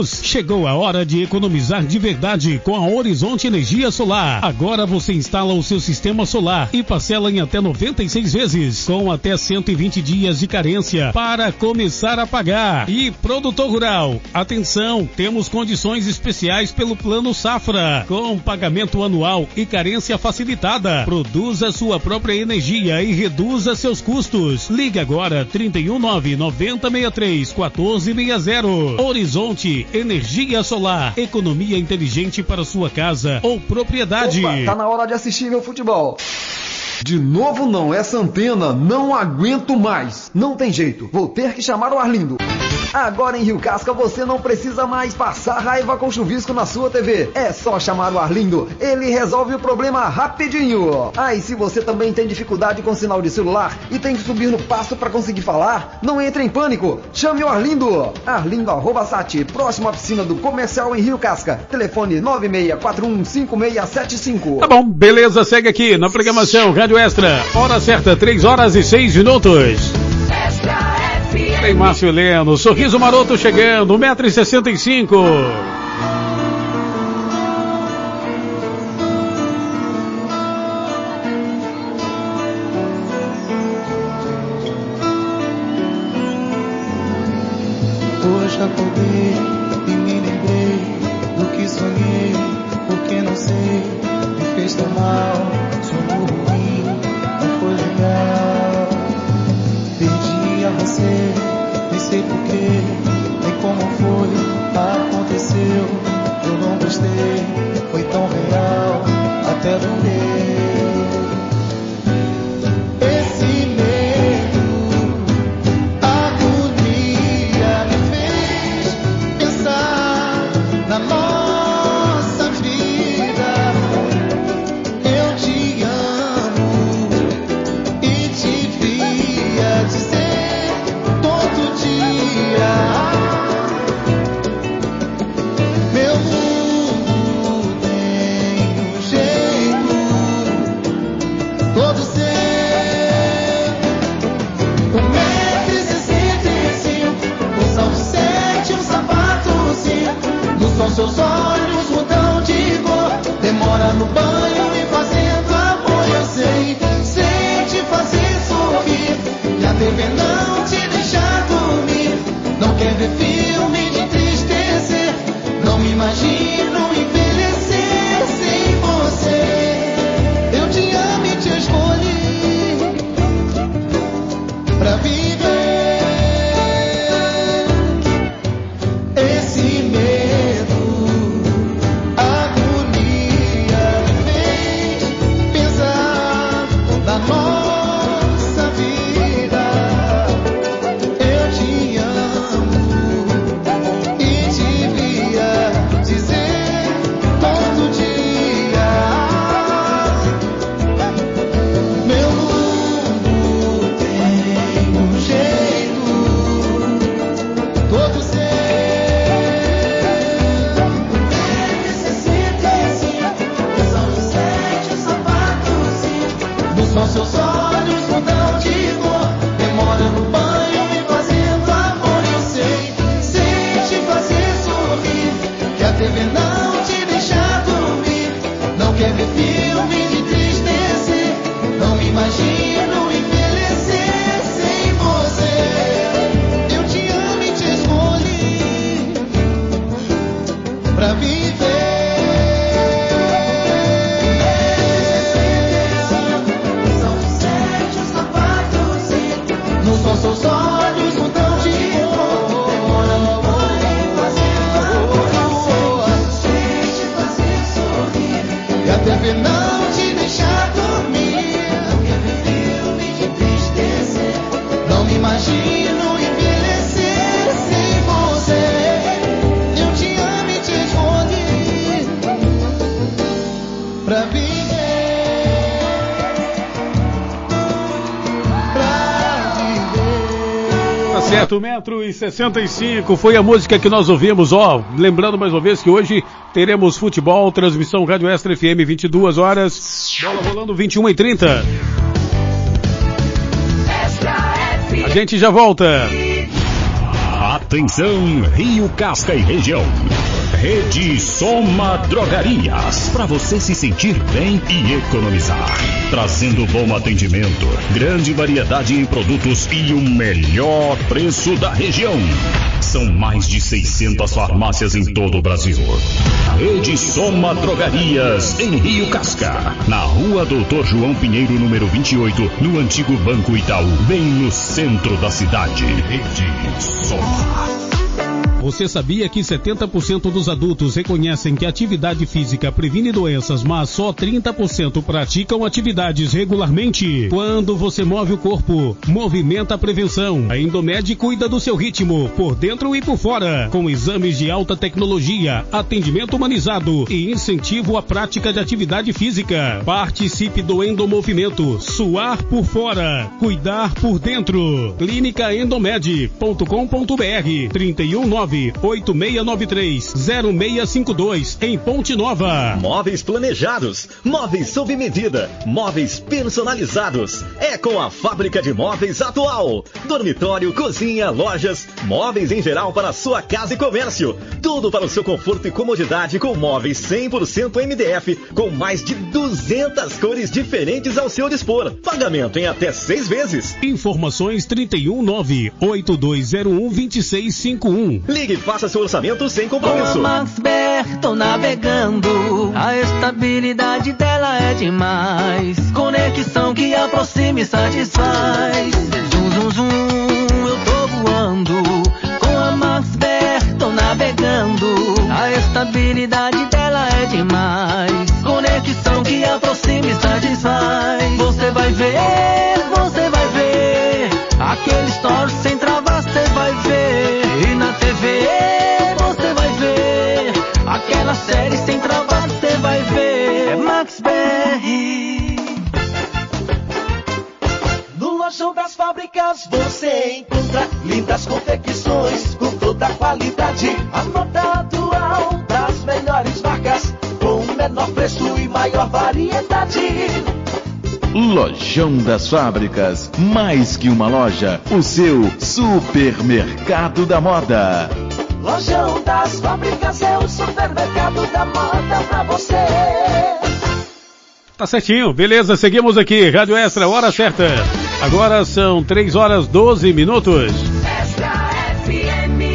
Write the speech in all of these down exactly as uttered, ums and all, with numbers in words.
Chegou a hora de economizar de verdade com a Horizonte Energia Solar. Agora você instala o seu sistema solar e parcela em até noventa e seis vezes, com até cento e vinte dias de carência para começar a pagar. E produtor rural, atenção, temos condições especiais pelo Plano Safra, com pagamento anual e carência facilitada. Produza sua própria energia e reduza seus custos. Ligue agora trinta e um nove noventa sessenta e três quatorze sessenta. Horizonte Energia Solar, economia inteligente para sua casa ou propriedade. Opa, tá na hora de assistir meu futebol. De novo não, essa antena não aguento mais. Não tem jeito, vou ter que chamar o Arlindo. Agora em Rio Casca você não precisa mais passar raiva com chuvisco na sua T V. É só chamar o Arlindo, ele resolve o problema rapidinho. Ah, e se você também tem dificuldade com sinal de celular e tem que subir no pasto para conseguir falar, não entre em pânico, chame o Arlindo. Arlindo arroba sat, próximo à piscina do Comercial em Rio Casca. Telefone nove seis quatro um cinco seis sete cinco. Tá bom, beleza, segue aqui na programação Rádio Extra. Hora certa, três horas e seis minutos. Tem Márcio Heleno, sorriso maroto chegando, um metro e sessenta e cinco. Hoje acordei e me lembrei do que sonhei, porque não sei, me fez tão mal, sonho ruim, não foi legal. Perdi a você, nem sei porquê, nem como foi, aconteceu, eu não gostei, foi tão real, até doer. Esse medo, agonia me fez pensar na nossa vida. Eu te amo e devia dizer todo dia. Meu mundo tem um jeito todo seu. Um metro e sessenta e cinco, um salto sete, um sapato cinco. No som seus olhos mudam de cor, demora no banho e fazendo amor. Eu sei, sei te fazer sorrir, e a T V não te deixa dormir. Não quer ver filme de entristecer, não me imagino envelhecer sem você. Eu te amo e te escolhi pra viver. Esse medo, agonia me fez pensar na nossa vida. Eu te amo e devia dizer todo dia. Meu mundo tem um jeito todo seu. sessenta e cinco, são os sete, os sapatos cinco. No som seus olhos mudam de cor, demora no banho me fazendo amor. Eu sei, sei te fazer sorrir, que a T V não te deixa dormir. Não quer ver filme de entristecer, não me imagino envelhecer sem você. Eu te amo e te escolhi pra viver. São os sete, os sapatos cinco. No som seus olhos mudam de cor, demora no banho fazendo amor. Sei te fazer sorrir, e a T V não te deixa dormir. Não quer ver filme de entristecer, não me imagino envelhecer sem você. Eu te amo e te escolhi pra viver, pra viver. Tá certo, um metro e sessenta e cinco foi a música que nós ouvimos, ó. Lembrando mais uma vez que hoje teremos futebol, transmissão Rádio Extra F M, vinte e duas horas, bola rolando vinte e uma e trinta. A gente já volta. Atenção, Rio Casca e região. Rede Soma Drogarias, para você se sentir bem e economizar. Trazendo bom atendimento, grande variedade em produtos e o melhor preço da região. São mais de seiscentas farmácias em todo o Brasil. Rede Soma Drogarias, em Rio Casca, na rua Doutor João Pinheiro, número vinte e oito, no antigo Banco Itaú, bem no centro da cidade. Rede Soma. Você sabia que setenta por cento dos adultos reconhecem que a atividade física previne doenças, mas só trinta por cento praticam atividades regularmente? Quando você move o corpo, movimenta a prevenção. A Endomed cuida do seu ritmo, por dentro e por fora, com exames de alta tecnologia, atendimento humanizado e incentivo à prática de atividade física. Participe do Endomovimento, suar por fora, cuidar por dentro. clínica endomed ponto com ponto br, trinta e um nove oito seis nove três zero seis cinco dois, em Ponte Nova. Móveis planejados, móveis sob medida, móveis personalizados. É com a Fábrica de Móveis Atual. Dormitório, cozinha, lojas, móveis em geral para sua casa e comércio. Tudo para o seu conforto e comodidade, com móveis cem por cento M D F, com mais de duzentas cores diferentes ao seu dispor. Pagamento em até seis vezes. Informações trinta e um nove oito dois zero um dois seis cinco um. Ligue e faça seu orçamento sem compromisso. Com a Maxber, tô navegando. A estabilidade dela é demais. Conexão que aproxima e satisfaz. Zum, zum, zum, eu tô voando. Com a Maxber, tô navegando. A estabilidade dela é demais. Conexão que aproxima e satisfaz. Você vai ver, você vai ver. Aquele story sem travar, você vai ver. E na T V você vai ver. Aquela série sem travar, você vai ver. É Maxberry. No Lojão das Fábricas você encontra lindas confecções com toda a qualidade. A nota atual das melhores marcas, com o menor preço e maior variedade. Lojão das Fábricas, mais que uma loja, o seu supermercado da moda. Lojão das Fábricas é o supermercado da moda pra você. Tá certinho, beleza, seguimos aqui, Rádio Extra, hora certa. Agora são três horas doze minutos. Extra F M.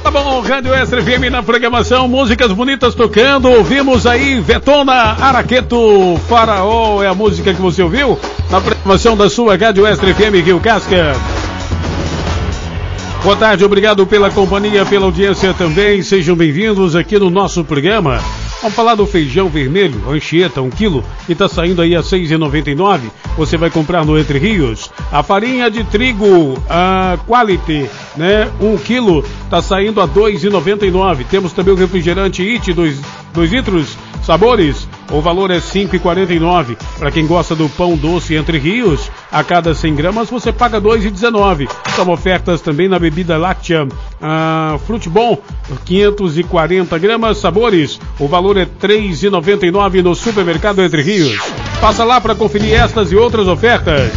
Tá bom, Rádio Extra F M na programação, músicas bonitas tocando. Ouvimos aí Vetona, Araqueto, Faraó, é a música que você ouviu na programação da sua Rádio Extra F M Rio Casca. Boa tarde, obrigado pela companhia, pela audiência também. Sejam bem-vindos aqui no nosso programa. Vamos falar do feijão vermelho, Anchieta, um quilo, que está saindo aí a seis reais e noventa e nove centavos. Você vai comprar no Entre Rios. A farinha de trigo, a Quality, né? Um quilo, está saindo a dois reais e noventa e nove centavos. Temos também o refrigerante It, dois litros, sabores. O valor é cinco reais e quarenta e nove centavos. Para quem gosta do pão doce Entre Rios, a cada cem gramas você paga dois reais e dezenove centavos. São ofertas também na bebida láctea ah, Frutibon, quinhentos e quarenta gramas, sabores. O valor é três reais e noventa e nove centavos no supermercado Entre Rios. Passa lá para conferir estas e outras ofertas.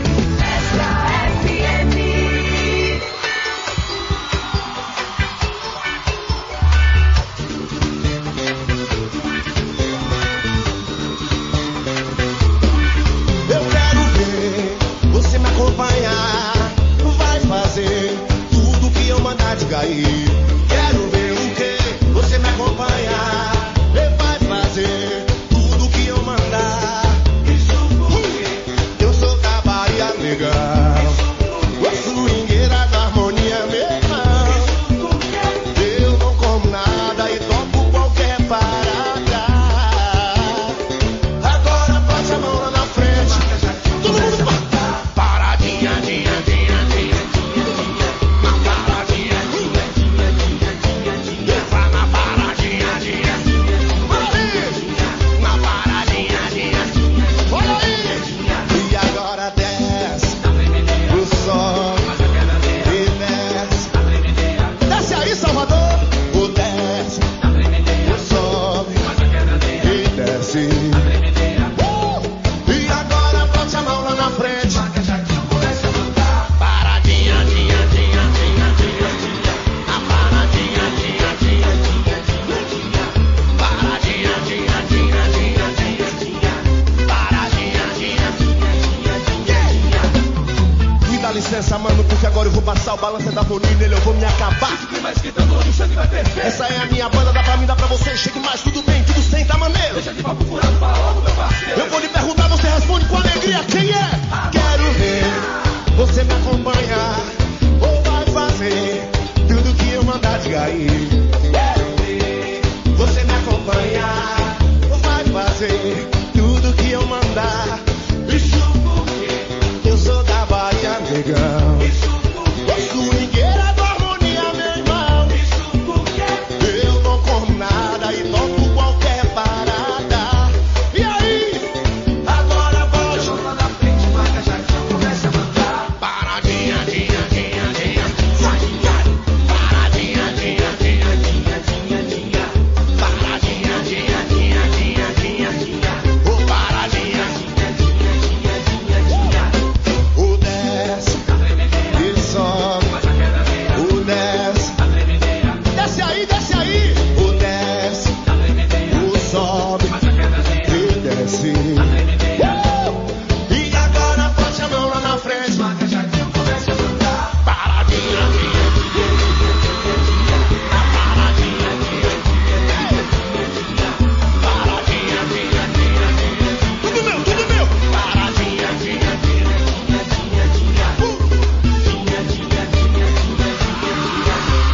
Quero ver o que você me acompanhar. Ele vai fazer tudo que eu mandar. Isso porque eu sou da Bahia legal. A swingueira da harmonia, meu irmão. Eu não como nada e topo qualquer parada. Agora bate a mão lá na frente. Todo mundo paradinha, dinha, dinha, dinha. Mano, porque agora eu vou passar o balanço da folha nele, eu vou me acabar. Essa é a minha banda, dá pra mim, dá pra você. Chegue mais, tudo bem, tudo sem, tá maneiro. Deixa de papo furado, fala logo, meu parceiro. Eu vou lhe perguntar, você responde com alegria, quem é? Quero ver você me acompanhar, ou vai fazer tudo que eu mandar, diga aí. Quero ver você me acompanhar, ou vai fazer tudo que eu mandar. Isso porque eu sou da Bahia legal. Swingueira da harmonia, meu irmão. Isso porque eu não como nada e topo qualquer parada. E aí? Agora pode lá na frente, marca já que começa a mandar. Paradinha, dinha, dinha, dinha. Paradinha, dinha, dinha, dinha, dinha, dinha. Paradinha, dinha, dinha, dinha, dinha, dinha. Oh, paradinha, dinha, dinha, dinha, dinha, dinha. O desce e sobe. O desce, desce aí, desce aí. O desce, o sobe e desce. Uh! E agora bate a mão lá na frente. Marca já que eu começo a cantar. Paradinha, dinha, dinha, dinha, dinha. Paradinha, dinha, dinha, dinha, dinha. Paradinha, dinha, dinha, dinha. Tudo meu, tudo meu. Paradinha, dinha, dinha, dinha, dinha, dinha. Uh! Dinha, dinha, dinha, dinha, dinha.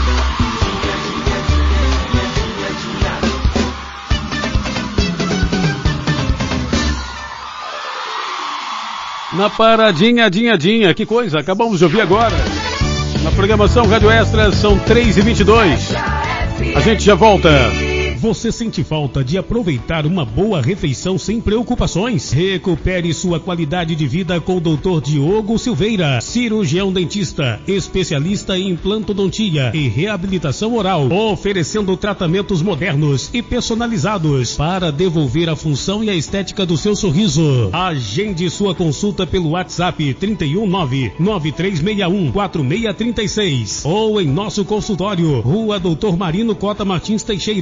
Na paradinha, dinha, dinha, que coisa, acabamos de ouvir agora. Na programação Rádio Extra são três e vinte e dois. A gente já volta. Você sente falta de aproveitar uma boa refeição sem preocupações? Recupere sua qualidade de vida com o doutor Diogo Silveira, cirurgião dentista, especialista em implantodontia e reabilitação oral, oferecendo tratamentos modernos e personalizados para devolver a função e a estética do seu sorriso. Agende sua consulta pelo WhatsApp trinta e um nove nove três seis um quatro seis três seis ou em nosso consultório, Rua Doutor Marino Cota Martins Teixeira,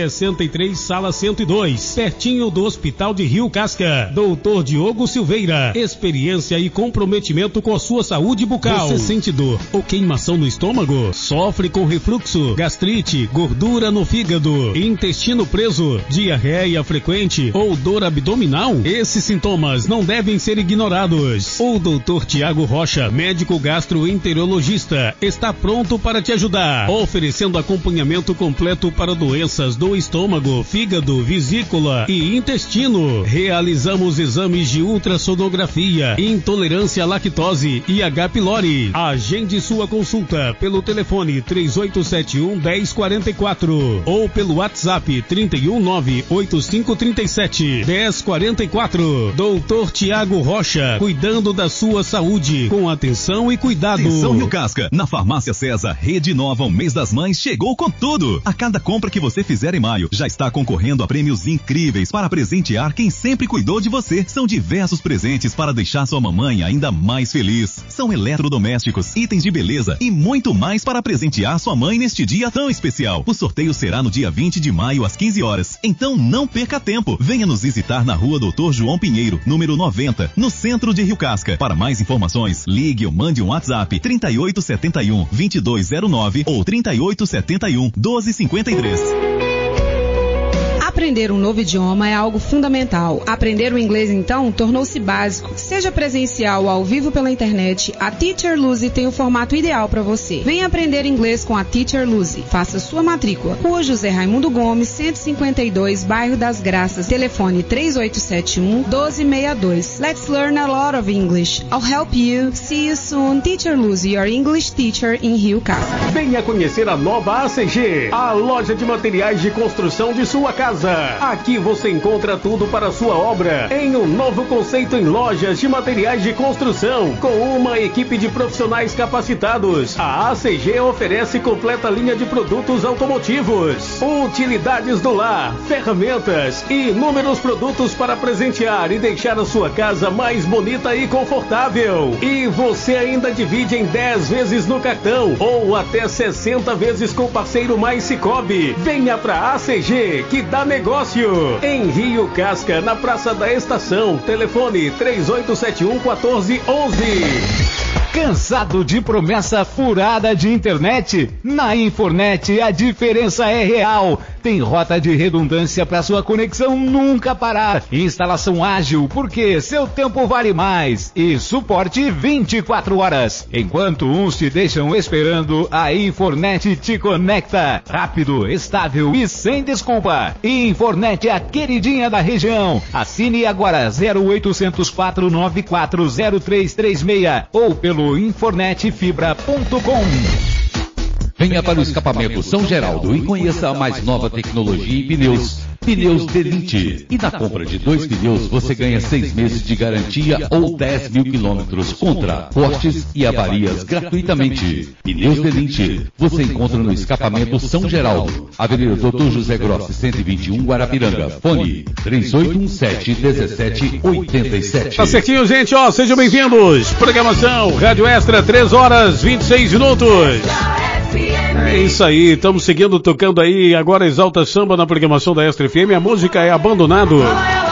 sessenta e três, sala cento e dois, pertinho do Hospital de Rio Casca. doutor Diogo Silveira, experiência e comprometimento com a sua saúde bucal. Você sente dor ou queimação no estômago? Sofre com refluxo, gastrite, gordura no fígado, intestino preso, diarreia frequente ou dor abdominal? Esses sintomas não devem ser ignorados. O doutor Tiago Rocha, médico gastroenterologista, está pronto para te ajudar, oferecendo acompanhamento completo para doenças do estômago, fígado, vesícula e intestino. Realizamos exames de ultrassonografia, intolerância à lactose e H. pylori. Agende sua consulta pelo telefone três oito sete um, um zero quatro quatro ou pelo WhatsApp trinta e um, nove oito cinco trinta e sete, dez quarenta e quatro. doutor Tiago Rocha, cuidando da sua saúde com atenção e cuidado. Atenção Rio Casca, na Farmácia César, Rede Nova, o mês das mães chegou com tudo. A cada compra que você fizer em maio, já está concorrendo a prêmios incríveis para presentear quem sempre cuidou de você. São diversos presentes para deixar sua mamãe ainda mais feliz. São eletrodomésticos, itens de beleza e muito mais para presentear sua mãe neste dia tão especial. O sorteio será no dia vinte de maio às quinze horas. Então não perca tempo. Venha nos visitar na rua doutor João Pinheiro, número noventa, no centro de Rio Casca. Para mais informações, ligue ou mande um WhatsApp trinta e oito setenta e um, vinte e dois zero nove ou trinta e oito setenta e um, doze cinquenta e três. Aprender um novo idioma é algo fundamental. Aprender o inglês, então, tornou-se básico. Seja presencial ou ao vivo pela internet, a Teacher Lucy tem o formato ideal para você. Venha aprender inglês com a Teacher Lucy. Faça sua matrícula. Rua José Raimundo Gomes, cento e cinquenta e dois, Bairro das Graças. Telefone três oito sete um, um dois seis dois. Let's learn a lot of English. I'll help you. See you soon. Teacher Lucy, your English teacher in Rio Casca. Venha conhecer a nova A C G, a loja de materiais de construção de sua casa. Aqui você encontra tudo para a sua obra em um novo conceito em lojas de materiais de construção, com uma equipe de profissionais capacitados. A A C G oferece completa linha de produtos automotivos, utilidades do lar, ferramentas e inúmeros produtos para presentear e deixar a sua casa mais bonita e confortável. E você ainda divide em dez vezes no cartão ou até sessenta vezes com o parceiro Mais Cicobi. Venha pra A C G que dá negócio. Em Rio Casca, na Praça da Estação. Telefone três oito sete um, um quatro um um. Cansado de promessa furada de internet? Na Infornet a diferença é real. Tem rota de redundância para sua conexão nunca parar. Instalação ágil, porque seu tempo vale mais. E suporte vinte e quatro horas. Enquanto uns te deixam esperando, a Infornet te conecta. Rápido, estável e sem desculpa. Infornet é a queridinha da região. Assine agora zero oitocentos, quatro nove quatro, zero três três seis ou pelo infornet fibra ponto com. Venha para o escapamento São Geraldo e conheça a mais nova tecnologia em pneus. Pneus Delinte. E na compra de dois pneus você ganha seis meses de garantia ou dez mil quilômetros contra cortes e avarias gratuitamente. Pneus Delinte. Você encontra no escapamento São Geraldo, Avenida doutor José Grossi, cento e vinte e um, Guarapiranga. Fone três oito um sete, um sete oito sete. Tá certinho, gente, ó, sejam bem-vindos. Programação Rádio Extra, três horas e vinte e seis minutos. É isso aí, estamos seguindo, tocando aí agora Exalta Samba na programação da Extra F M. A música é Abandonado.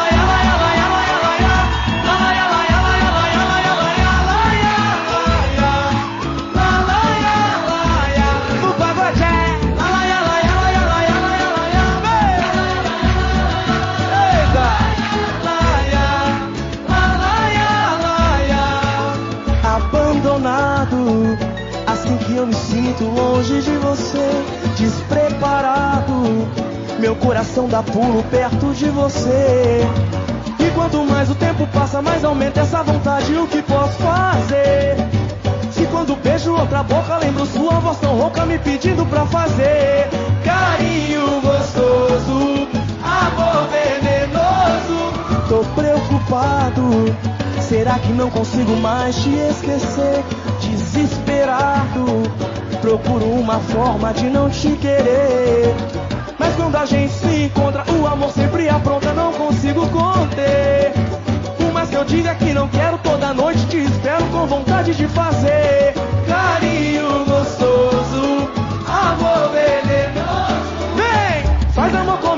Abandonado, assim que eu me sinto longe de você, despreparado, meu coração dá pulo perto de você. E quanto mais o tempo passa, mais aumenta essa vontade. O que posso fazer? Se quando beijo outra boca, lembro sua voz tão rouca me pedindo pra fazer carinho gostoso, amor venenoso. Tô preocupado, será que não consigo mais te esquecer? Desesperado, procuro uma forma de não te querer. Mas quando a gente se encontra, o amor sempre apronta, não consigo conter. Por mais que eu diga que não quero, toda noite te espero com vontade de fazer carinho gostoso, amor venenoso. Vem, faz amor comigo.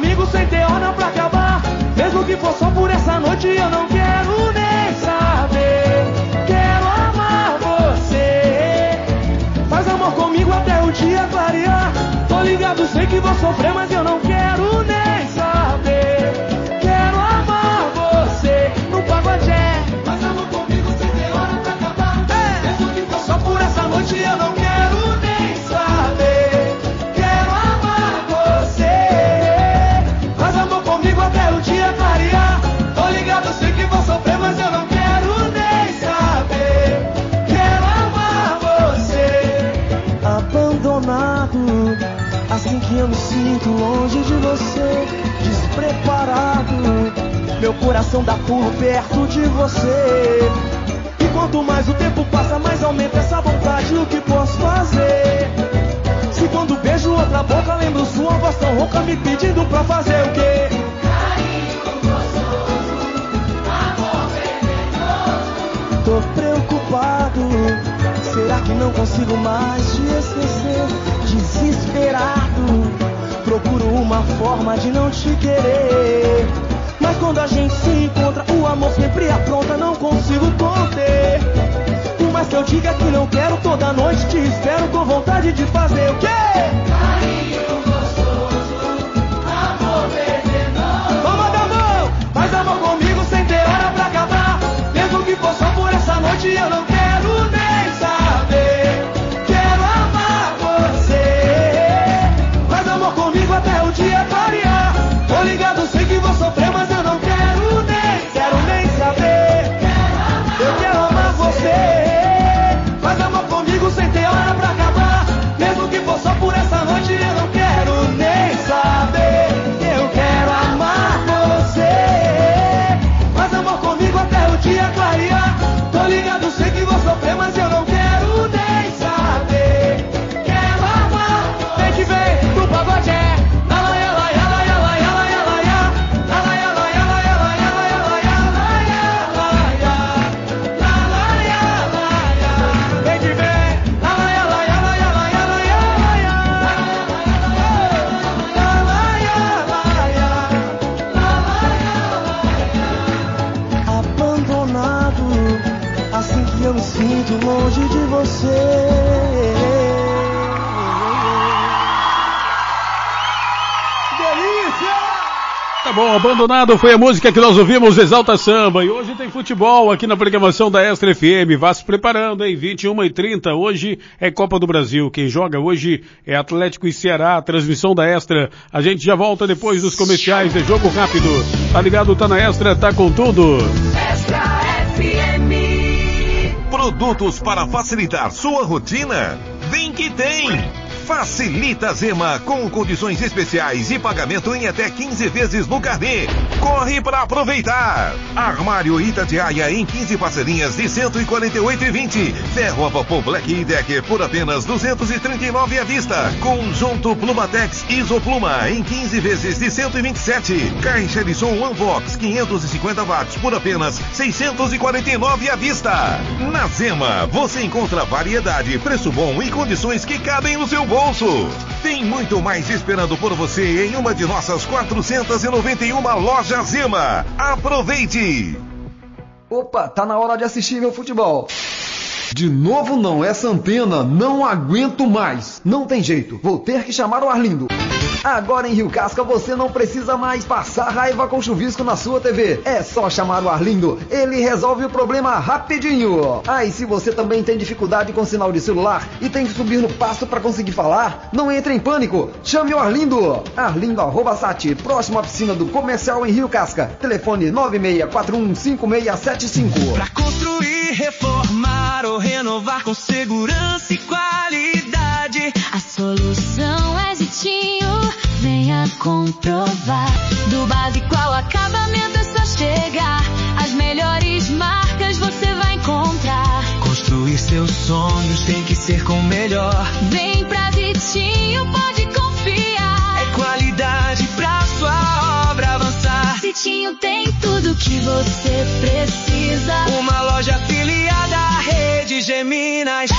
noite eu não quero nem saber. Quero amar você. Faz amor comigo até o dia clarear. Tô ligado, sei que vou sofrer, mas eu não quero nem saber. Quero amar você no pagodé. Faz amor comigo sem ter hora pra acabar. É. Mesmo que for só por essa noite eu não quero nem saber. Quero amar você. Faz amor comigo até o dia clarear. Tô ligado, sei que vou sofrer, mas eu não quero nem saber. Quero amar você. Abandonado, assim que eu me sinto longe de você. Despreparado, meu coração dá pulo perto de você. E quanto mais o tempo passa, mais aumenta essa vontade. O que posso fazer? Se quando beijo outra boca, lembro sua voz tão rouca me pedindo pra fazer o quê? Carinho gostoso, amor venenoso. Tô preocupado, será que não consigo mais te esquecer? Desesperado, procuro uma forma de não te querer. Mas quando a gente se encontra, o amor sempre apronta, não consigo conter. Por mais que eu diga que não quero, toda noite te espero com vontade de fazer o quê? Carinho gostoso, amor venenoso. Vamos dar mão, faz amor comigo sem ter hora pra acabar. Mesmo que for só por essa noite, eu não quero nem saber. Quero amar você. Faz amor comigo até o dia clarear. Tô ligado, sei que vou sofrer, mas eu não quero nem, quero nem saber. Eu quero amar você. Faz amor comigo sem ter hora pra acabar. Mesmo que for só por essa noite, eu não quero nem saber. Eu quero amar você. Faz amor comigo até o dia clarear. Tô ligado, sei que vou sofrer, mas eu não quero nem saber. Quero amar, vem que vem pro pagodé. Eu me sinto longe de você. Delícia! Tá bom, Abandonado foi a música que nós ouvimos, Exalta Samba. E hoje tem futebol aqui na programação da Extra F M. Vá se preparando, hein? vinte e uma e trinta. Hoje é Copa do Brasil. Quem joga hoje é Atlético e Ceará. Transmissão da Extra. A gente já volta depois dos comerciais de Jogo Rápido. Tá ligado? Tá na Extra, tá com tudo. Extra F M. Produtos para facilitar sua rotina? Vem que tem! Facilita Zema com condições especiais e pagamento em até quinze vezes no carnê. Corre para aproveitar! Armário Itatiaia em quinze parcelinhas de cento e quarenta e oito reais e vinte centavos. Ferro a vapor Black e Decker por apenas duzentos e trinta e nove reais à vista. Conjunto Plumatex Isopluma em quinze vezes de cento e vinte e sete reais. Caixa de som Unvox quinhentos e cinquenta watts por apenas seiscentos e quarenta e nove reais à vista. Na Zema você encontra variedade, preço bom e condições que cabem no seu bolso. Tem muito mais esperando por você em uma de nossas quatrocentas e noventa e uma lojas Zema. Aproveite! Opa, tá na hora de assistir meu futebol. De novo não, essa antena não aguento mais. Não tem jeito, vou ter que chamar o Arlindo. Agora em Rio Casca você não precisa mais passar raiva com chuvisco na sua T V. É só chamar o Arlindo, ele resolve o problema rapidinho. Ah, e se você também tem dificuldade com sinal de celular e tem que subir no pasto para conseguir falar, não entre em pânico, chame o Arlindo. Arlindo arroba sat, próximo à piscina do Comercial em Rio Casca. Telefone nove seis quatro um cinco seis sete cinco. Pra construir, reformar ou renovar com segurança e qualidade, a solução é Zitinho. Venha comprovar. Do básico ao acabamento é só chegar. As melhores marcas você vai encontrar. Construir seus sonhos tem que ser com o melhor. Vem pra Zitinho, pode confiar. É qualidade pra sua obra avançar. Zitinho tem tudo que você precisa. Uma loja afiliada à rede Geminas.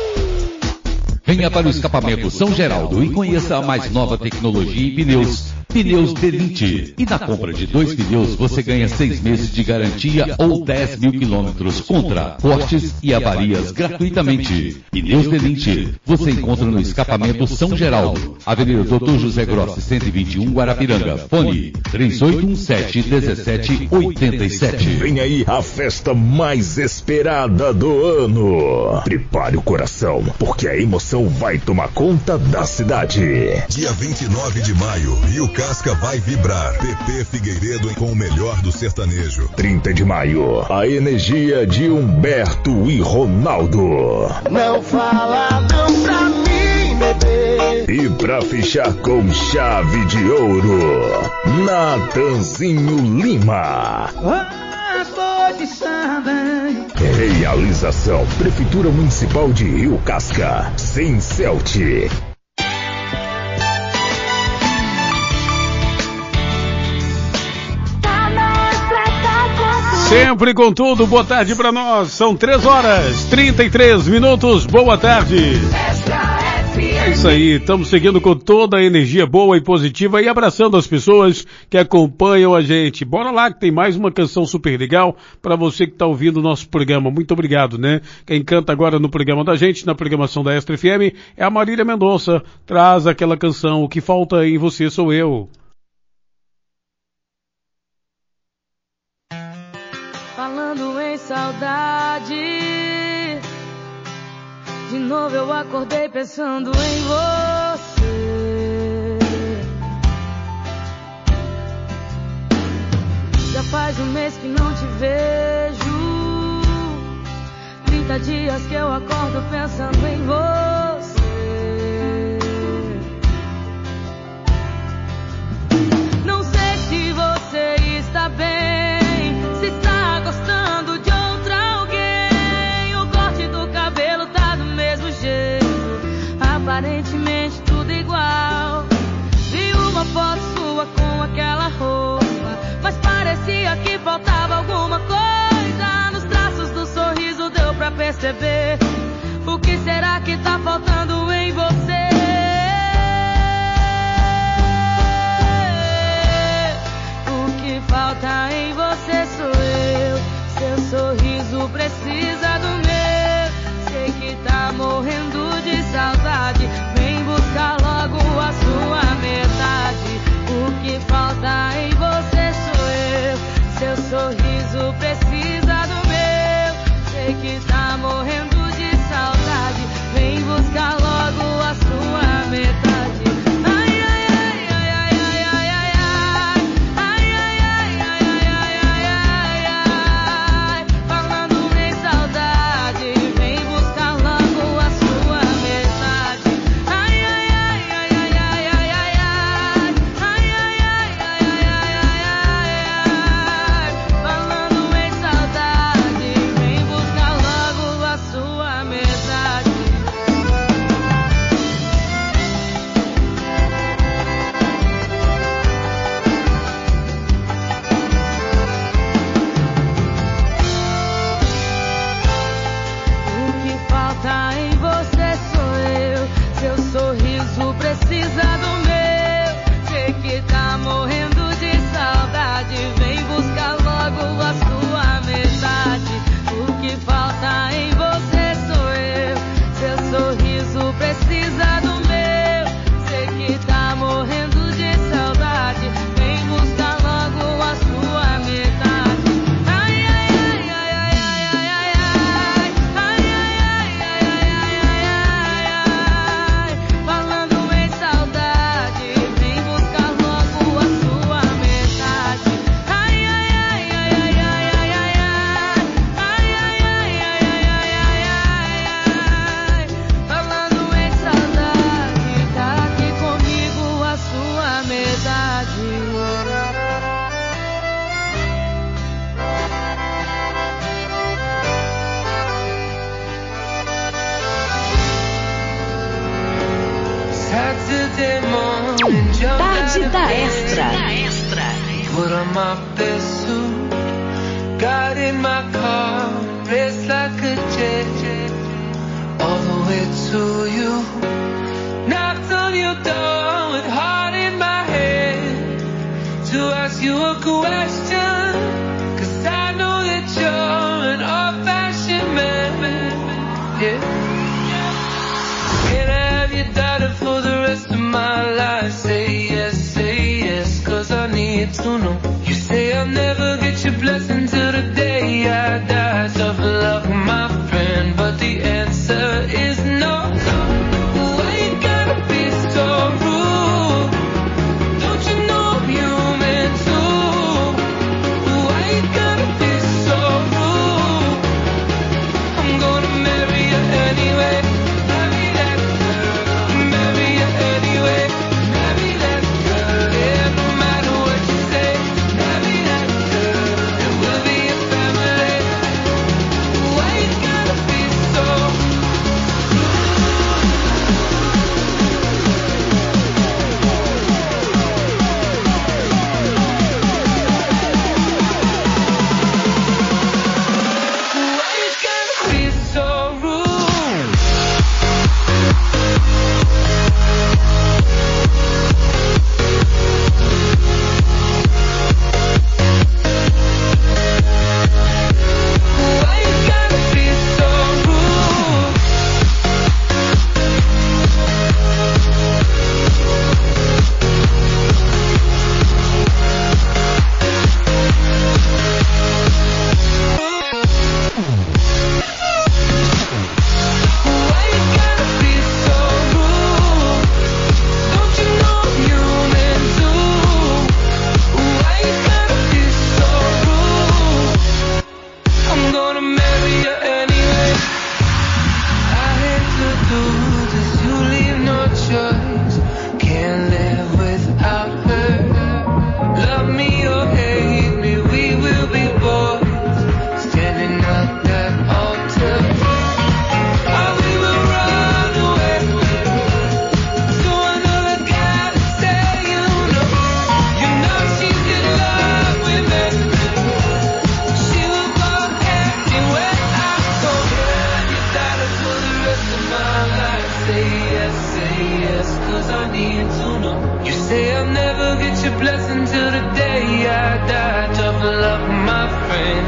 Venha para o escapamento São Geraldo e conheça a mais nova tecnologia em pneus. Pneus Delinte. E na compra de dois pneus você ganha seis meses de garantia ou dez mil quilômetros contra cortes e avarias gratuitamente. Pneus Delinte. Você encontra no escapamento São Geraldo, Avenida Doutor José Grossi, cento e vinte e um, Guarapiranga. Fone três oito um sete, um sete oito sete. Vem aí a festa mais esperada do ano. Prepare o coração, porque a emoção vai tomar conta da cidade. Dia vinte e nove de maio, Rio Casca vai vibrar. Pepe Figueiredo com o melhor do sertanejo. trinta de maio, a energia de Humberto e Ronaldo. Não fala não pra mim, bebê. E pra fechar com chave de ouro, Natanzinho Lima. Realização Prefeitura Municipal de Rio Casca, sem Celt. Sempre com tudo, boa tarde pra nós. São três horas, trinta e três minutos, boa tarde. É isso aí, estamos seguindo com toda a energia boa e positiva e abraçando as pessoas que acompanham a gente. Bora lá que tem mais uma canção super legal pra você que tá ouvindo o nosso programa. Muito obrigado, né? Quem canta agora no programa da gente, na programação da Extra F M, é a Marília Mendonça. Traz aquela canção, O Que Falta em Você Sou Eu. Falando em saudade, de novo eu acordei pensando em você. Já faz um mês que não te vejo, trinta dias que eu acordo pensando em você. Não sei se você está bem, gostando de outra alguém. O corte do cabelo tá do mesmo jeito, aparentemente tudo igual. Vi uma foto sua com aquela roupa, mas parecia que faltava alguma coisa. Nos traços do sorriso deu pra perceber. O que será que tá faltando em você? O que falta em você sou eu. Seu sorriso precisa do meu. Sei que tá morrendo de saudade. Vem buscar logo a sua metade. O que falta em você sou eu. Seu sorriso precisa do meu. Sei que tá morrendo de saudade. Vem buscar logo a sua metade. Tarde da Extra. Put on my best suit, got in my car, raced like a jet, all the way to you. Knocked on your door with heart in my head.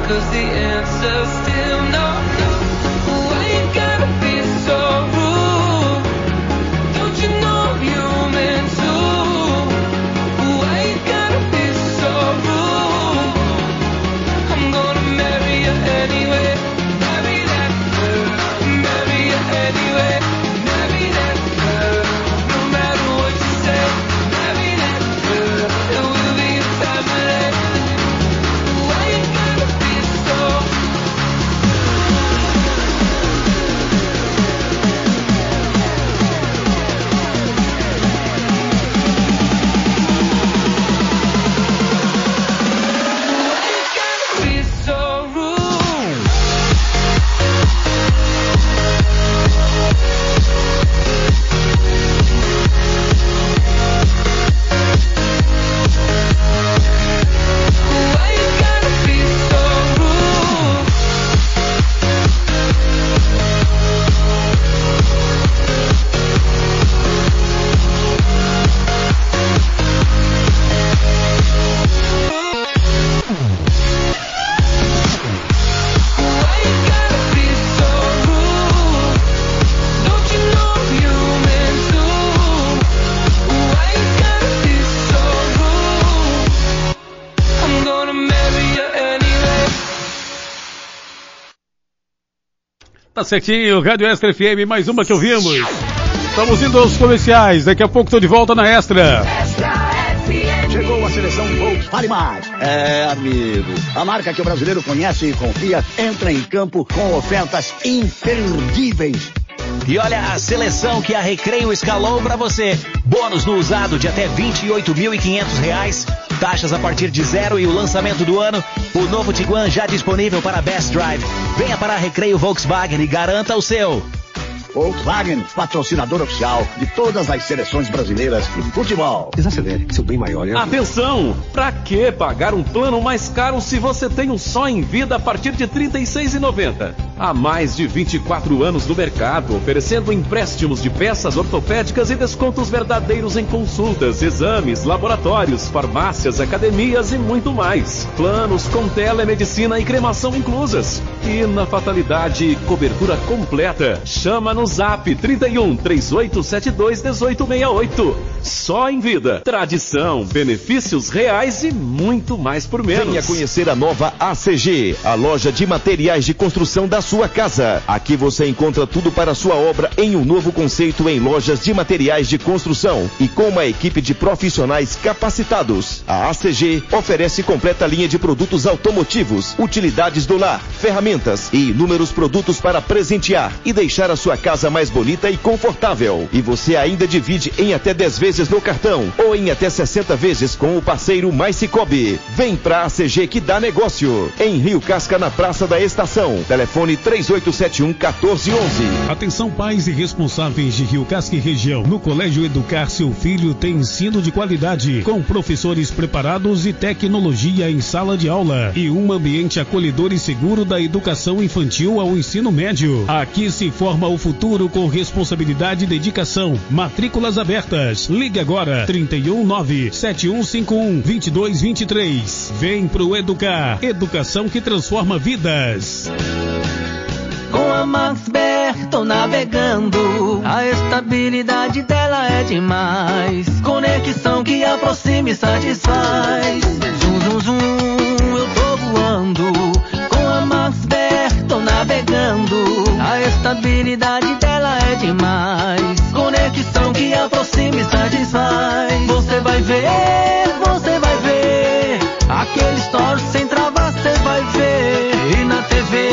'cause the answer's still no. Why you gotta be so rude? Don't you know you're meant to? Why you gotta be so rude? I'm gonna marry you anyway. Marry that girl. Marry you anyway. Marry that girl. No matter what you say. Marry that girl. And we'll be a family. Why you gotta be so? Be so rude. Why you gotta be so rude? Why you gotta be so rude? Don't you know you're meant to? Why you gotta be so rude? I'm gonna marry you anyway. Tá certinho, Rádio Extra F M, mais uma que ouvimos. Estamos indo aos comerciais, daqui a pouco estou de volta na Extra. Chegou a seleção Volks Fale Mais. É, amigo. A marca que o brasileiro conhece e confia entra em campo com ofertas imperdíveis. E olha a seleção que a Recreio escalou para você. Bônus no usado de até vinte e oito mil e quinhentos reais. Taxas a partir de zero e o lançamento do ano. O novo Tiguan já disponível para Best Drive. Venha para a Recreio Volkswagen e garanta o seu. Volkswagen, patrocinador oficial de todas as seleções brasileiras de futebol. Desacelere, seu bem maior. É... Atenção! Pra que pagar um plano mais caro se você tem um só em vida a partir de trinta e seis reais e noventa centavos? Há mais de vinte e quatro anos no mercado, oferecendo empréstimos de peças ortopédicas e descontos verdadeiros em consultas, exames, laboratórios, farmácias, academias e muito mais. Planos com telemedicina e cremação inclusas. E na fatalidade, cobertura completa. Chama no Zap trinta e um, três oito sete dois, um oito seis oito. Só em vida. Tradição, benefícios reais e muito mais por menos. Venha conhecer a nova A C G, a loja de materiais de construção da sua casa. Aqui você encontra tudo para a sua obra em um novo conceito em lojas de materiais de construção e com uma equipe de profissionais capacitados. A A C G oferece completa linha de produtos automotivos, utilidades do lar, ferramentas e inúmeros produtos para presentear e deixar a sua casa mais bonita e confortável. E você ainda divide em até dez vezes no cartão ou em até sessenta vezes com o parceiro Mais Cicobi. Vem pra A C G que dá negócio. Em Rio Casca, na Praça da Estação. Telefone três oito sete um, um quatro um um. Atenção pais e responsáveis de Rio Casca e região. No Colégio Educar seu filho tem ensino de qualidade, com professores preparados e tecnologia em sala de aula e um ambiente acolhedor e seguro da educação infantil ao ensino médio. Aqui se forma o futuro com responsabilidade e dedicação. Matrículas abertas. Ligue agora trinta e um, nove sete um cinco um, dois dois dois três. Vem pro Educar. Educação que transforma vidas. Com a Max B R tô navegando, a estabilidade dela é demais. Conexão que aproxima e satisfaz. Zum, zum, zum, eu tô voando. Com a Max B R tô navegando, a estabilidade dela é demais. Conexão que aproxima e satisfaz. Você vai ver, você vai ver aquele story sem travar, você vai ver. E na T V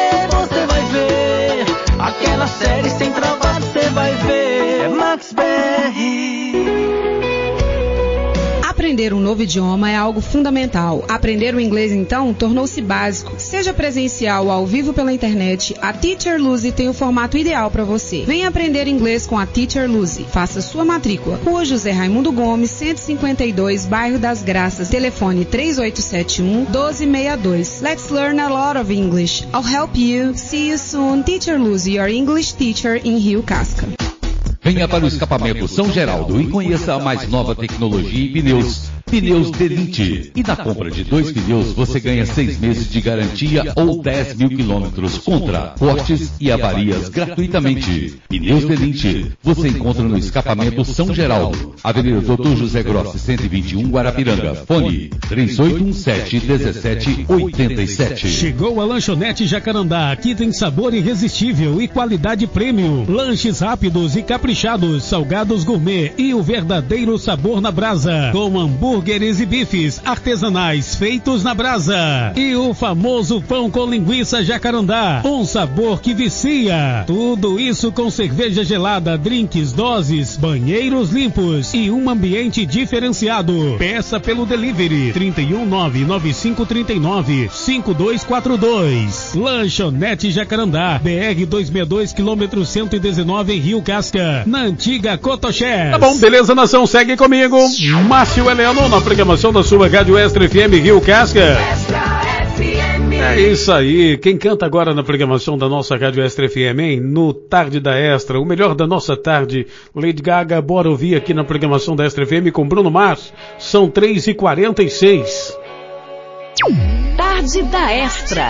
aquela série sem travar, você vai ver. É Max B R. Aprender um novo idioma é algo fundamental. Aprender o inglês, então, tornou-se básico. Seja presencial ou ao vivo pela internet, a Teacher Lucy tem o formato ideal para você. Venha aprender inglês com a Teacher Lucy. Faça sua matrícula. Rua José Raimundo Gomes, cento e cinquenta e dois, Bairro das Graças. Telefone três oito sete um, um dois seis dois. Let's learn a lot of English. I'll help you. See you soon. Teacher Lucy, your English teacher in Rio Casca. Venha para o escapamento São Geraldo e conheça a mais nova tecnologia em pneus. Pneus Delinte. E na compra de dois pneus você ganha seis meses de garantia ou dez mil quilômetros contra cortes e avarias gratuitamente. Pneus Delinte. Você encontra no escapamento São Geraldo, Avenida doutor José Grossi, cento e vinte e um, Guarapiranga. Fone três oito um sete, um sete oito sete. Chegou a Lanchonete Jacarandá. Aqui tem sabor irresistível e qualidade premium. Lanches rápidos e caprichados, salgados gourmet e o verdadeiro sabor na brasa. Com hambúrgueres e bifes artesanais feitos na brasa. E o famoso pão com linguiça Jacarandá. Um sabor que vicia. Tudo isso com cerveja gelada, drinks, doses, banheiros limpos e um ambiente diferenciado. Peça pelo delivery trinta e um, nove nove cinco trinta e nove, cinco dois quatro dois. Lanchonete Jacarandá, B R duzentos e sessenta e dois, quilômetro cento e dezenove, em Rio Casca, na antiga Cotoché. Tá bom, beleza, nação, segue comigo. Márcio Heleno, na programação da sua Rádio Extra F M Rio Casca. É isso aí, quem canta agora na programação da nossa Rádio Extra F M, hein? No Tarde da Extra, o melhor da nossa tarde, Lady Gaga, bora ouvir aqui na programação da Extra F M com Bruno Mars. São três e quarenta e seis. Tarde da Extra.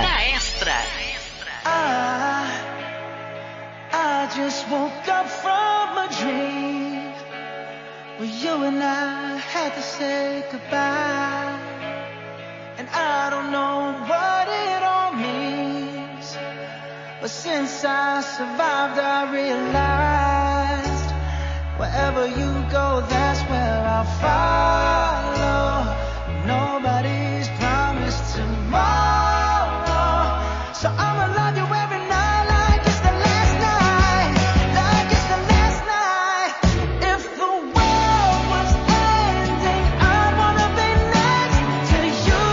I, I just woke up from a dream where you and I had to say goodbye. And I don't know what it all means, but since I survived I realized wherever you go, that's where I'll follow. Nobody's promised tomorrow, so I'ma love you every night like it's the last night, like it's the last night. If the world was ending, I wanna be next to you.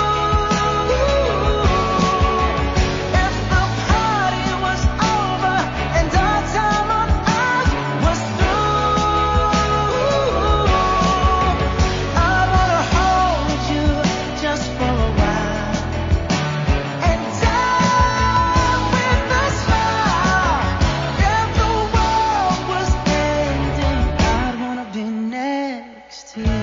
If the party was over and our time on earth was through, I wanna hold you just for a while and die with a smile. If the world was ending, I'd wanna be next to you.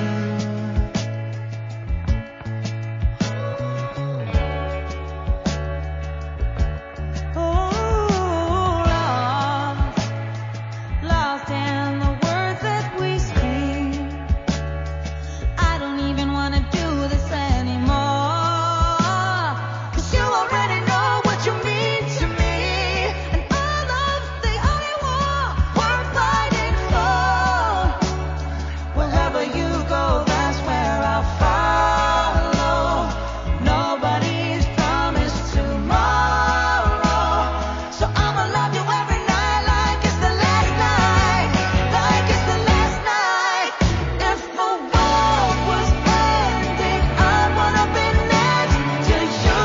Oh, lost, lost in the words that we speak. I don't even wanna do this anymore, 'cause you already know what you mean to me, and our love's the only war worth fighting for. Wherever you go, that's where I'll follow. Nobody's promised tomorrow, so I'ma love you every night like it's the last night, like it's the last night. If the world was ending, I wanna be next to you.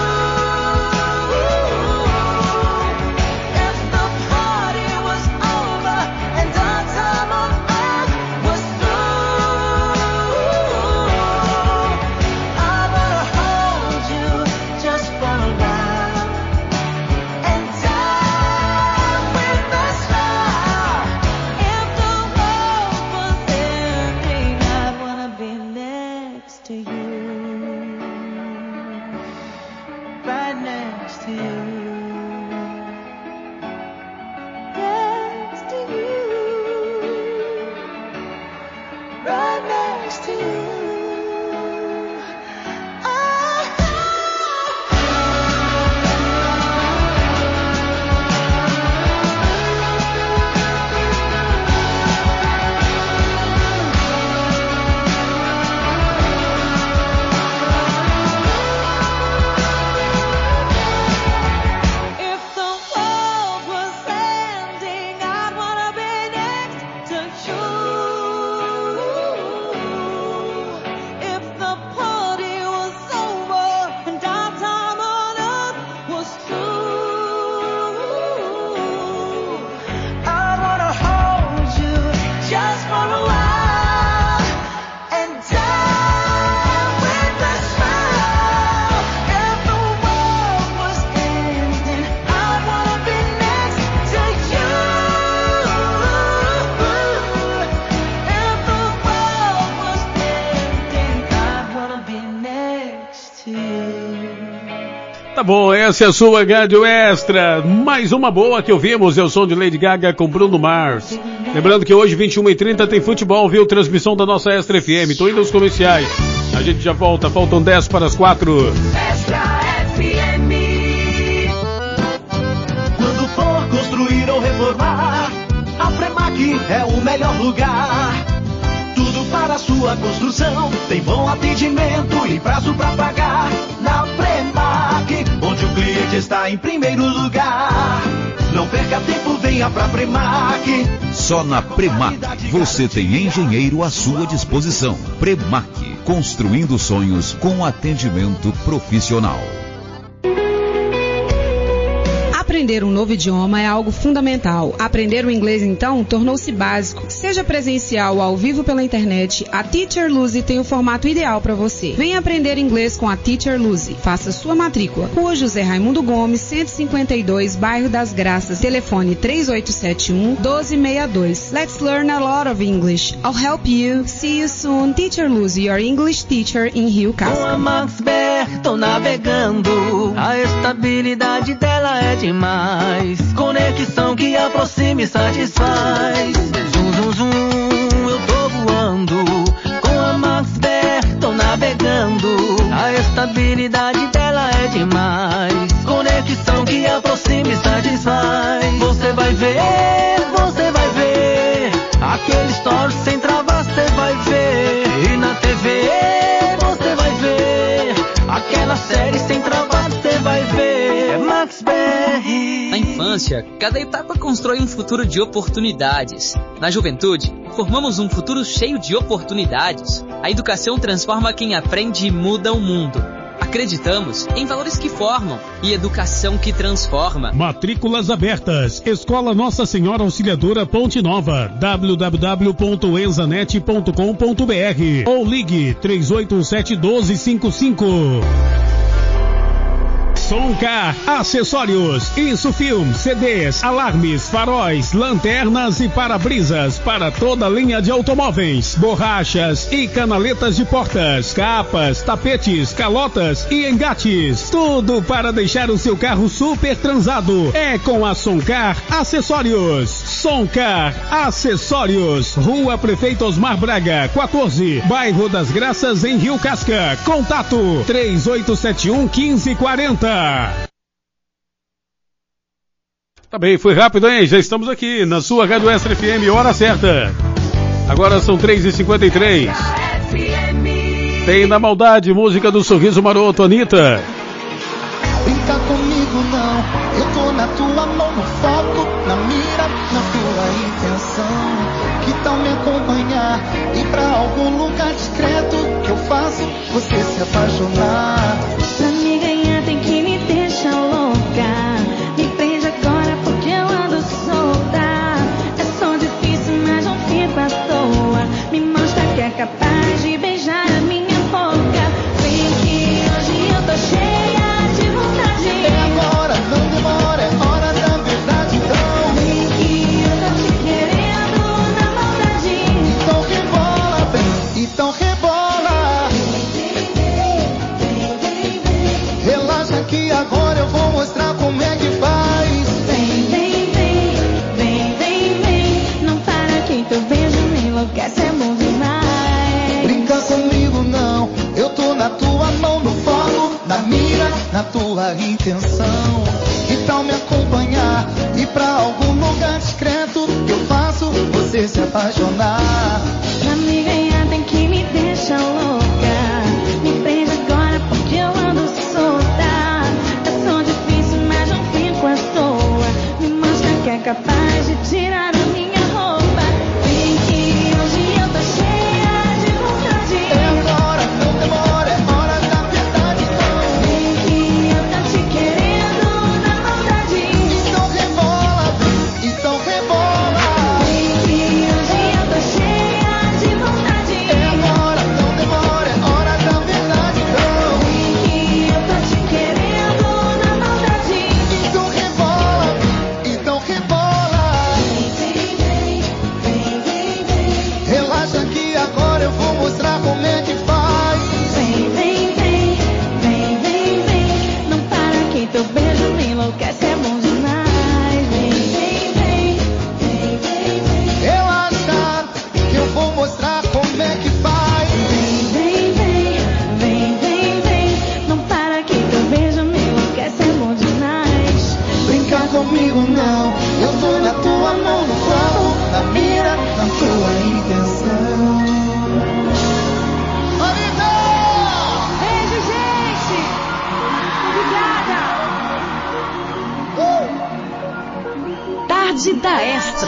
If the party was over and our time on earth was through, I wanna hold you just for a while and die with a smile. If the world was ending, I'd wanna be next to you, right next to you, next to you, right next to you. Tá bom, essa é a sua Rádio Extra. Mais uma boa que ouvimos, é o som de Lady Gaga com Bruno Mars. Lembrando que hoje, vinte e uma e trinta, tem futebol, viu? Transmissão da nossa Extra F M. Tô indo aos comerciais. A gente já volta, faltam dez para as quatro. Extra F M. Quando for construir ou reformar, a Premac é o melhor lugar. Tudo para a sua construção, tem bom atendimento e prazo para pagar. Na Premac, onde o cliente está em primeiro lugar. Não perca tempo, venha pra Premac. Só na Premac você tem engenheiro à sua disposição. Premac, construindo sonhos com atendimento profissional. Aprender um novo idioma é algo fundamental. Aprender o inglês, então, tornou-se básico. Seja presencial ou ao vivo pela internet, a Teacher Lucy tem o formato ideal para você. Venha aprender inglês com a Teacher Lucy. Faça sua matrícula. Rua José Raimundo Gomes, cento e cinquenta e dois, Bairro das Graças. Telefone três oito sete um, um dois seis dois. Let's learn a lot of English. I'll help you. See you soon. Teacher Lucy, your English teacher in Rio Casca. Com a Maxbert, tô navegando. A estabilidade dela é demais. Conexão que aproxima e satisfaz. Zum, zum, zum, eu tô voando. Com a Maxbert, tô navegando. A estabilidade dela é demais. Conexão que aproxima e satisfaz. Você vai ver, você vai ver. Aquele story sem travas, você vai ver. E na T V, você vai ver. Aquela série sem travas, você vai ver. É Maxbert. Na infância, cada etapa constrói um futuro de oportunidades. Na juventude, formamos um futuro cheio de oportunidades. A educação transforma quem aprende e muda o mundo. Acreditamos em valores que formam e educação que transforma. Matrículas abertas. Escola Nossa Senhora Auxiliadora Ponte Nova. w w w ponto enzanet ponto com ponto b r ou ligue três oito sete um dois cinco cinco. Soncar Acessórios, Insufilm, C Ds, alarmes, faróis, lanternas e para-brisas para toda a linha de automóveis, borrachas e canaletas de portas, capas, tapetes, calotas e engates. Tudo para deixar o seu carro super transado. É com a Soncar Acessórios. Soncar Acessórios, Rua Prefeito Osmar Braga, quatorze, Bairro das Graças, em Rio Casca. Contato três oito sete um, um cinco quatro zero. Tá bem, foi rápido, hein? Já estamos aqui na sua Rádio Extra F M, hora certa. Agora são três e cinquenta e três. Tem Na Maldade, música do Sorriso Maroto, Anitta. Brinca comigo não, eu tô na tua mão, no foco, na mira, na tua intenção. Que tal me acompanhar, ir pra algum lugar discreto, que eu faço você se apaixonar. Pra me ganhar tem que me deixar louca. Me prende agora porque eu ando solta. É só difícil, mas não fico à toa. Me mostra que é capaz de beijar a minha boca. Vem que hoje eu tô cheia de vontade. É agora, não demora, é hora da verdade então. Vem que eu tô te querendo na maldade. Então rebola, vem, então rebola. Relaxa que agora eu vou mostrar como é que faz. Vem, vem, vem, vem, vem, vem. Não para que teu beijo me enlouquece, é bom demais. Brinca comigo não, eu tô na tua mão, no foco, na mira, na tua intenção. Que tal me acompanhar, ir pra algum lugar discreto, que eu faço você se apaixonar. Pra me ganhar tem que me deixar louca. Me prende agora porque eu ando solta. É só difícil, mas não fico à toa. Me mostra que é capaz de tirar a minha roupa. Vem que hoje eu tô cheia de vontade. É agora, não demora, é hora da verdade então. Vem que eu tô te querendo na maldade. Então rebola, então rebola. Vem que hoje eu tô cheia Tarde da Extra.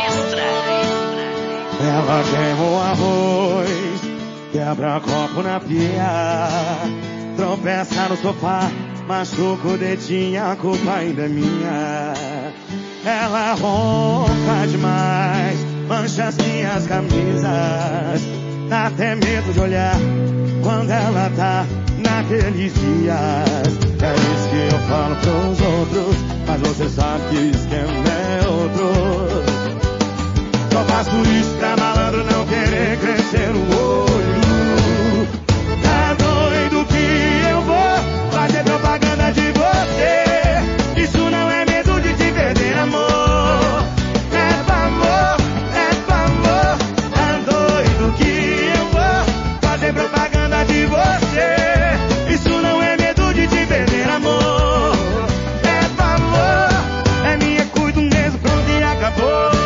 Ela queima o arroz, quebra copo na pia, tropeça no sofá, machuca o dedinho, a culpa ainda é minha. Ela ronca demais, mancha as minhas camisas, dá até medo de olhar quando ela tá naqueles dias. É isso que eu falo pros outros, mas você sabe que o esquema é outro. Só faço isso pra malandro não querer crescer o olho. Tá doido que eu vou fazer propaganda de você? Isso não é medo de te perder, amor. É favor, é favor. Tá doido que eu vou fazer propaganda de você? Isso não é medo de te perder, amor. É favor, é minha, cuido mesmo, pronto e acabou.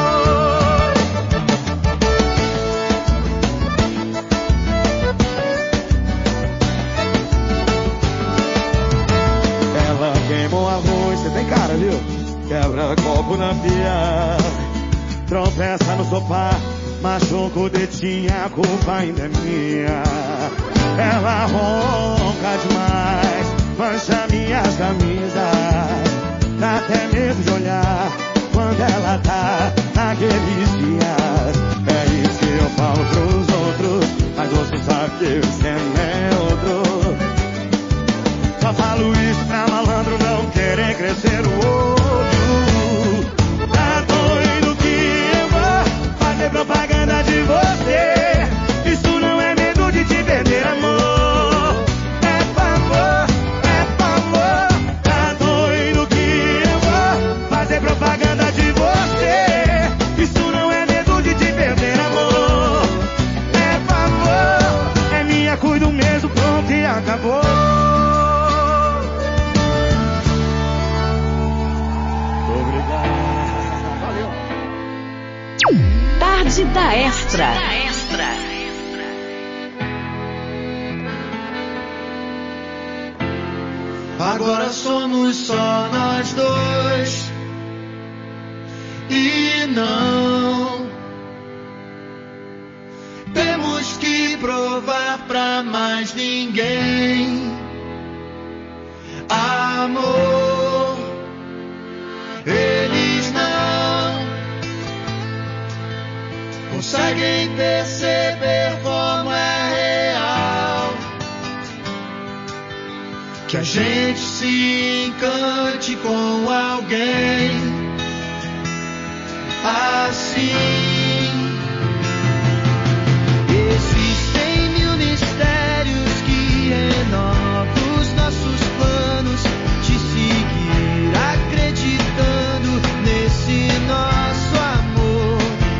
Viu? Quebra copo na pia, tropeça no sofá, machuca o dedinho, a culpa ainda é minha. Ela ronca demais, mancha minhas camisas, dá até medo de olhar quando ela tá naqueles dias. É isso que eu falo pros outros, mas você sabe que o esquema é outro. Só falo isso pra malandro não querer crescer o olho. Tá doido que eu vou fazer propaganda de você? Isso não é medo de te perder, amor. É favor, é favor. Tá doido que eu vou fazer propaganda de você? Isso não é medo de te perder, amor. É favor, é minha, cuido mesmo, pronto e acabou. Tarde da Extra. Agora somos só nós dois e não temos que provar pra mais ninguém, amor. Eles não conseguem perceber como é real que a gente se encante com alguém assim. Existem mil mistérios que renovam os nossos planos de seguir acreditando nesse nosso amor.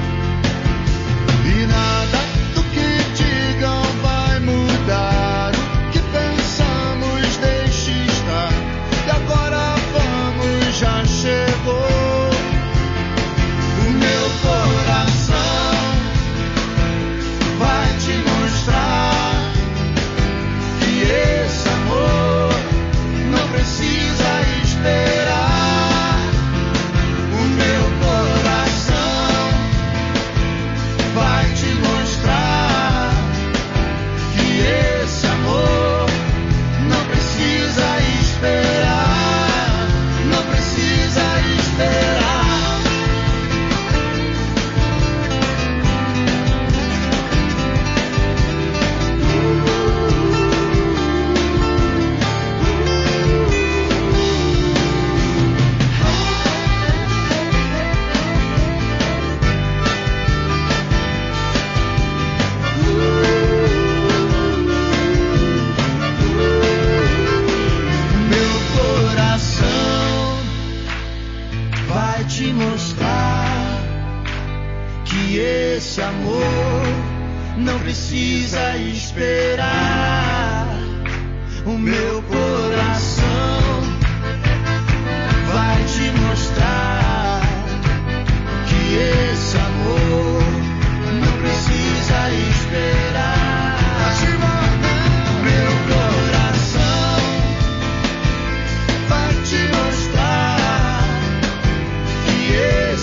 E nada do que digam vai mudar o que pensamos, deixe estar. E agora vamos, já chegou. O meu coração vai te mostrar que esse amor não precisa esperar. O meu coração vai te mostrar que esse amor não precisa esperar, não precisa esperar. Meu coração vai te mostrar que esse amor não precisa esperar. O meu coração vai te mostrar que esse amor não precisa esperar. Meu coração vai te mostrar que esse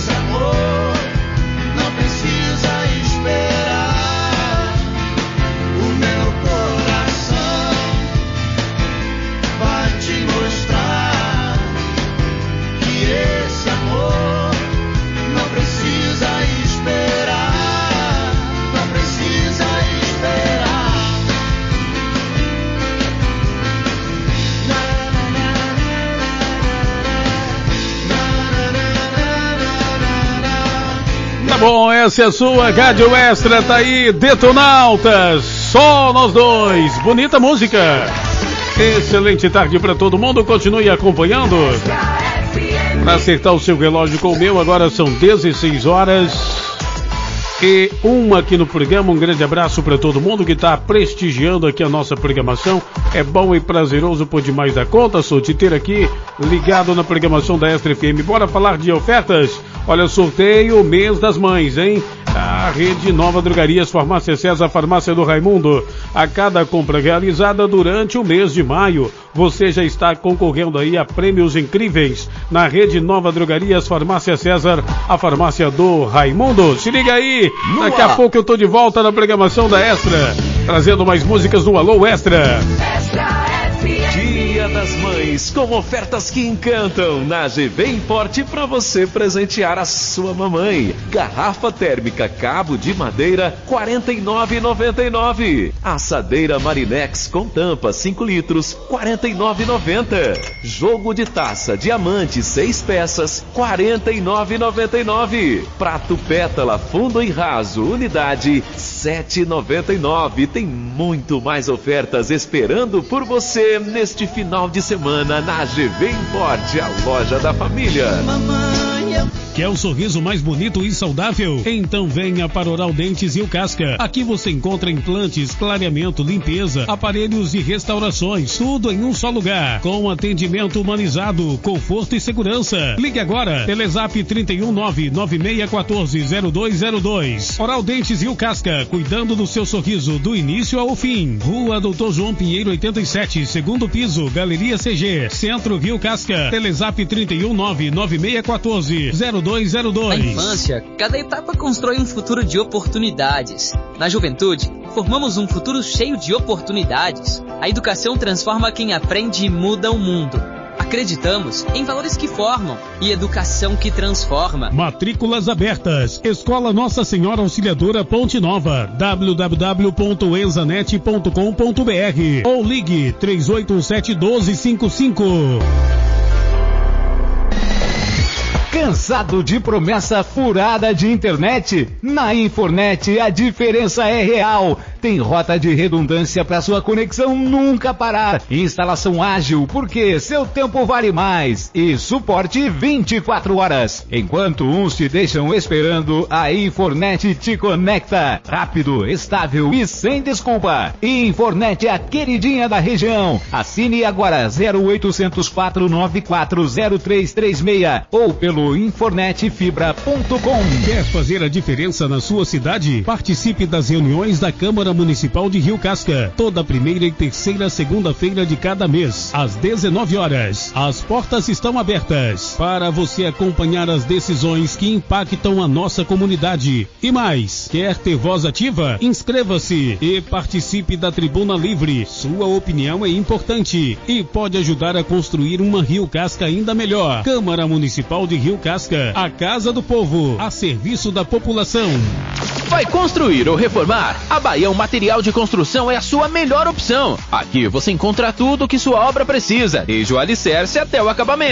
Bom, essa é a sua Rádio Extra, tá aí, Detonautas, só nós dois, bonita música. Excelente tarde para todo mundo, continue acompanhando. Para acertar o seu relógio com o meu, agora são dezesseis horas e uma aqui no programa. Um grande abraço para todo mundo que está prestigiando aqui a nossa programação. É bom e prazeroso por demais da conta, sou te ter aqui ligado na programação da Extra F M. Bora falar de ofertas? Olha, sorteio mês das mães, hein? A Rede Nova Drogarias, Farmácia César, Farmácia do Raimundo. A cada compra realizada durante o mês de maio, você já está concorrendo aí a prêmios incríveis na Rede Nova Drogarias, Farmácia César, a Farmácia do Raimundo. Se liga aí, daqui a pouco eu tô de volta na programação da Extra, trazendo mais músicas no Alô Extra. Dia das Mães, com ofertas que encantam na G V Import para você presentear a sua mamãe. Garrafa térmica cabo de madeira quarenta e nove reais e noventa e nove centavos. Assadeira Marinex com tampa cinco litros quarenta e nove reais e noventa centavos. Jogo de taça diamante seis peças quarenta e nove reais e noventa e nove centavos. Prato pétala fundo e raso unidade sete reais e noventa e nove centavos. Tem muito mais ofertas esperando por você neste final de semana na G V Import, a loja da família. Quer o sorriso mais bonito e saudável? Então venha para Oral Dentes e o Casca. Aqui você encontra implantes, clareamento, limpeza, aparelhos e restaurações, tudo em um só lugar, com atendimento humanizado, conforto e segurança. Ligue agora, Telezap trinta e um nove nove seis um quatro zero dois zero dois. Oral Dentes e o Casca, cuidando do seu sorriso do início ao fim. Rua Doutor João Pinheiro oitenta e sete, segundo piso, Galeria C G, Centro Rio Casca. Telezap trinta e um nove nove seis um quatro zero dois zero dois. Na infância, cada etapa constrói um futuro de oportunidades. Na juventude, formamos um futuro cheio de oportunidades. A educação transforma quem aprende e muda o mundo. Acreditamos em valores que formam e educação que transforma. Matrículas abertas. Escola Nossa Senhora Auxiliadora Ponte Nova. w w w ponto enzanet ponto com ponto b r ou ligue três oito sete um dois cinco cinco. Cansado de promessa furada de internet? Na Infornet a diferença é real. Tem rota de redundância para sua conexão nunca parar. Instalação ágil, porque seu tempo vale mais. E suporte vinte e quatro horas. Enquanto uns te deixam esperando, a Infornet te conecta. Rápido, estável e sem desculpa. Infornet é a queridinha da região. Assine agora zero oitocentos quatro nove quatro zero três três seis ou pelo infornet fibra ponto com. Quer fazer a diferença na sua cidade? Participe das reuniões da Câmara Municipal de Rio Casca, toda primeira e terceira segunda-feira de cada mês, às dezenove horas. As portas estão abertas para você acompanhar as decisões que impactam a nossa comunidade. E mais, quer ter voz ativa? Inscreva-se e participe da Tribuna Livre. Sua opinião é importante e pode ajudar a construir uma Rio Casca ainda melhor. Câmara Municipal de Rio Casca, a Casa do Povo, a serviço da população. Vai construir ou reformar? A Baião Material de Construção é a sua melhor opção. Aqui você encontra tudo o que sua obra precisa, desde o alicerce até o acabamento.